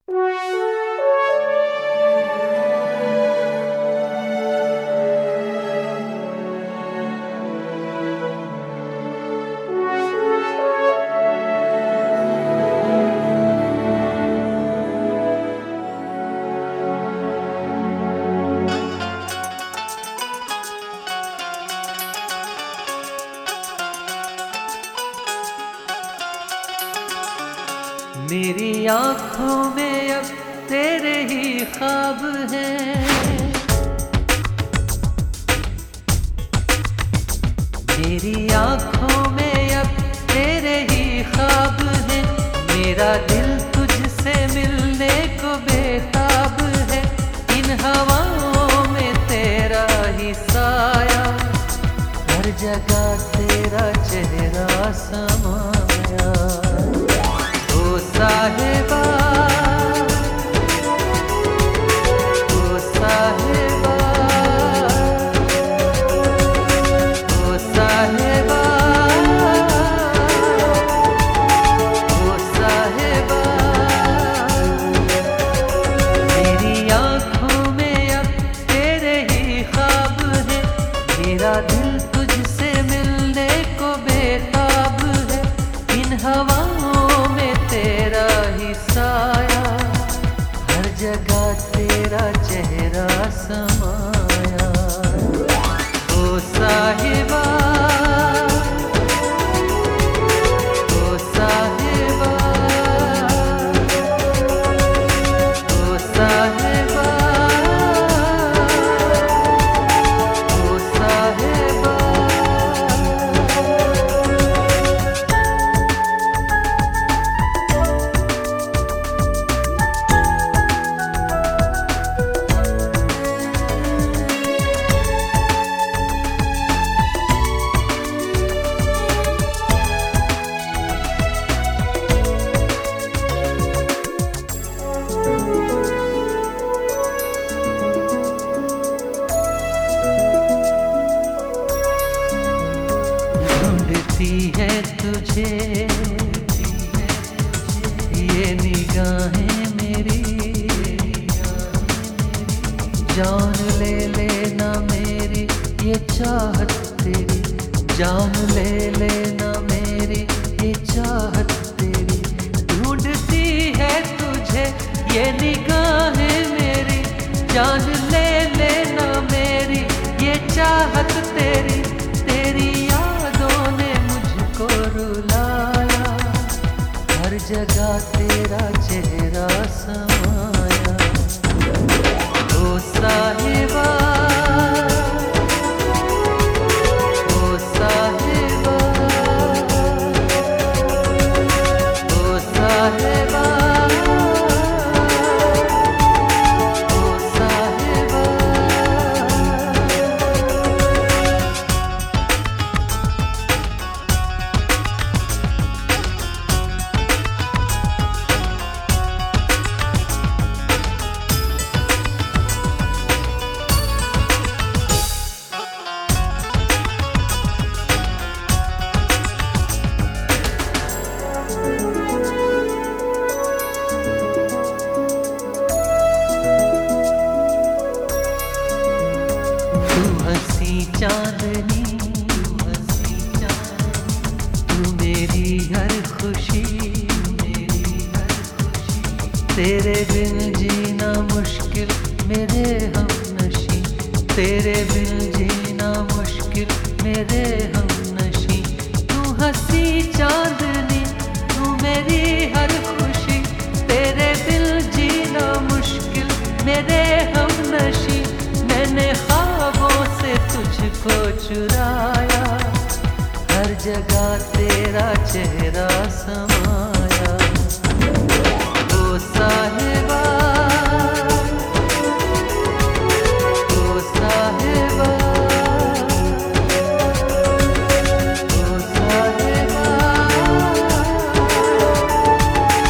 मेरी आँखों में अब तेरे ही ख्वाब हैं, मेरी आँखों में अब तेरे ही ख्वाब हैं। मेरा दिल तुझसे मिलने को बेताब है, इन हवाओं में तेरा ही साया, हर जगह तेरा चेहरा समाया। ओ साहिबा, ओ साहिबा, ओ साहिबा, ओ साहिबा। मेरी आँखों में अब तेरे ही ख्वाब हैं, मेरा दिल तुझसे मिलने को बेताब है, इन हवाओं में तेरा ही साया, हर जगह तेरा चेहरा समाया। ओ साहिबा, ओ साहिबा, ओ साहिबा, ओ साहिबा। ढूंढती है तुझे ये निगाहें मेरी, जान ले लेना मेरी ये चाहत तेरी, जान ले लेना मेरी ये चाहत तेरी। ढूंढती है तुझे ये निगाहें मेरी, जान ले लेना मेरी ये चाहत तेरी। तेरी यादों ने मुझको रुलाया, हर जगह तेरा चेहरा समाया। ओ साहिबा, ओ साहिबा, ओ साहिबा, ओ साहिबा। तू हंसी चांदनी, तू मेरी हर खुशी, तेरे बिन जीना मुश्किल मेरे हमनशी, तेरे बिन जीना मुश्किल मेरे हमनशी। तू हंसी चांदनी, तू मेरी हर खुशी, तेरे बिन जीना मुश्किल मेरे हमनशी। मैंने ख्वाबों से तुझको चुराया, हर जगह तेरा चेहरा समाया। ओ साहिबा, ओ साहिबा, ओ साहिबा,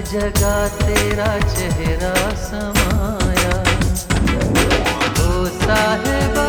जगह तेरा चेहरा समाया। ओ साहिबा